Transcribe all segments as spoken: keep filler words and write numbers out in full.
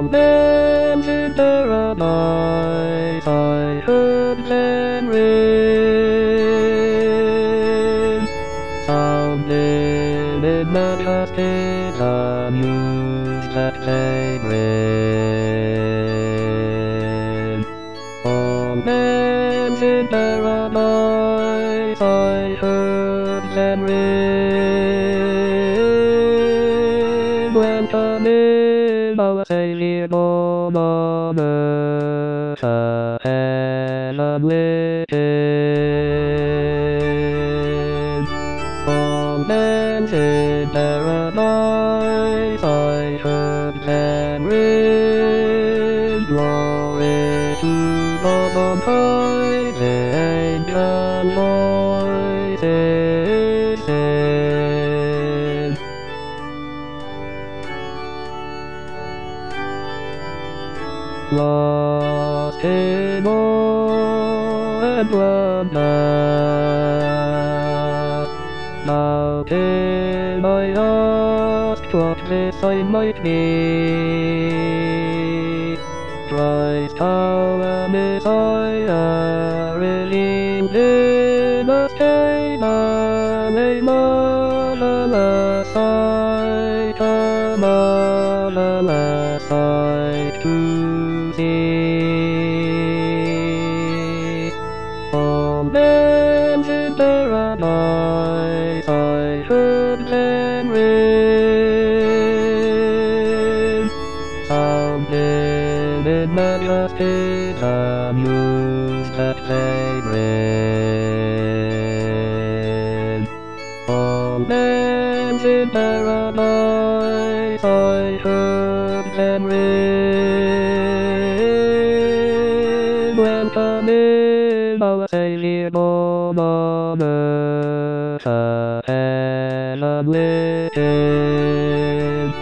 man's in paradise, I heard them ring. Sounding in majestic the news that they bring. On man's in paradise, I heard them ring. When coming our Savior born on earth, a heaven within. On man's in paradise, I heard them ring. Glory to God on high, the angel voices sing. Lost in awe and wonder, now can I ask what this I might be? Christ, our Messiah, redeemed in a stain, a marvelous sight, a marvelous sight to see. On man's in paradise, I heard them ring. Sounding in majesty the news that they bring. On man's in paradise, I heard them ring. When coming our Savior born on earth, a heaven within.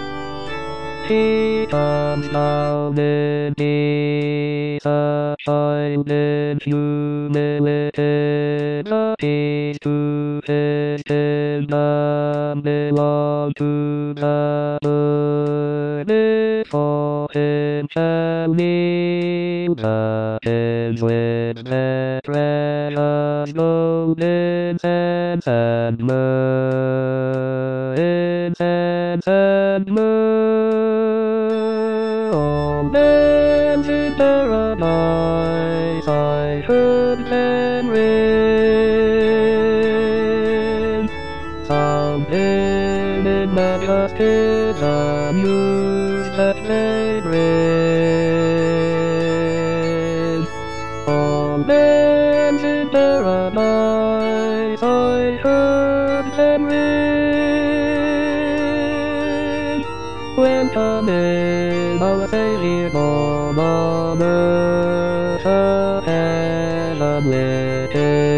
He comes down in peace, a child in humility, the peace to his kingdom belong to the burning for him shall kneel the kings with their precious gold, incense and myrrh, incense and myrrh. On man's in paradise, I heard them ring. Sounding in majesty the news that they bring. On man's in paradise, I heard them ring. When coming our Savior born on earth, a heaven within.